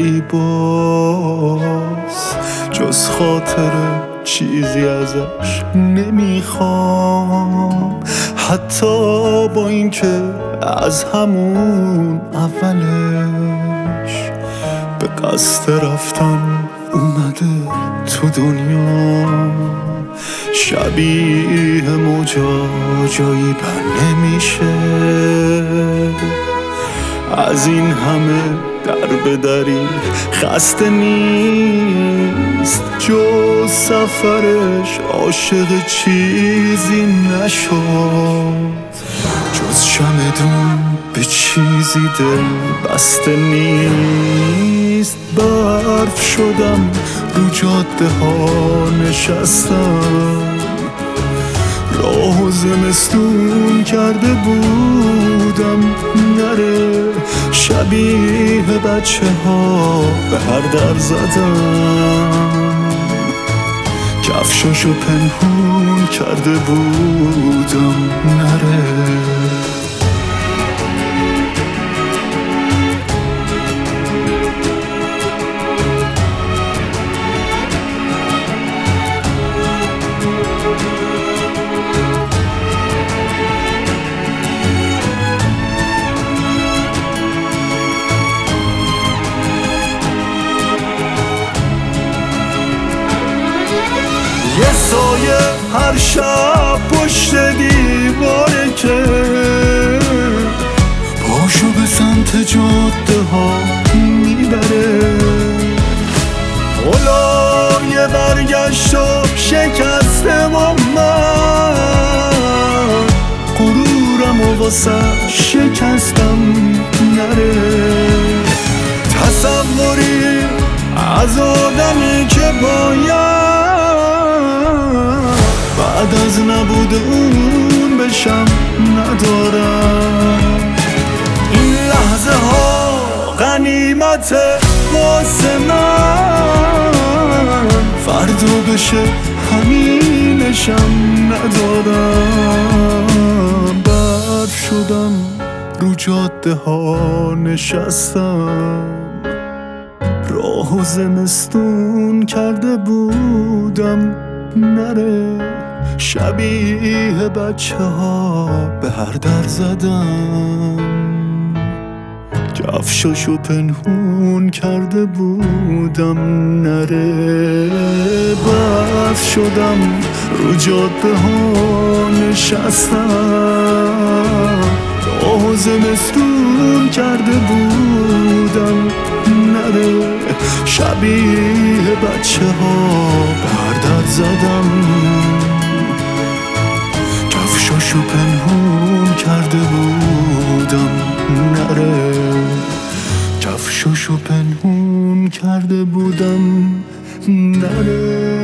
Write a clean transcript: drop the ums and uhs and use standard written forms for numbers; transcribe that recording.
ولی باز جز خاطره چیزی ازش نمیخوام، حتی با اینکه از همون اولش به قصد رفتن اومده تو دنیا. شبیه موجا جایی بر نمیشه، از این همه در به دری خسته نیست، جز سفرش عاشق چیزی نشد، جز چمدون به چیزی دل بسته نیست. برف شدم رو جاده ها نشستم، راه و زمستون کرده بودم نره، شبیه بچه ها به هر در زدم، کفشاشو پنهون کرده بودم نره. یه سایه هر شب پشت دیواره که پاشو به سمت جاده ها میبره، اولای برگشت و شکستم و من غرورم و واسه شکستم نره. تصوری از آدمی که باید بعد از نبود اون بشم ندارم، این لحظه ها غنیمت واسه من، فردا بشه همینشم ندارم. برف شدم رو جاده ها نشستم، راه و زمستون کرده بودم نره، شبیه بچه ها به هر در زدم، کفشاشو پنهون کرده بودم نره. برف شدم رو جاده ها نشستم، راه و زمستون کرده بودم نره، شبیه بچه ها به هر در زدم، کفشاشو پنهون کرده بودم نره، کفشاشو پنهون کرده بودم نره.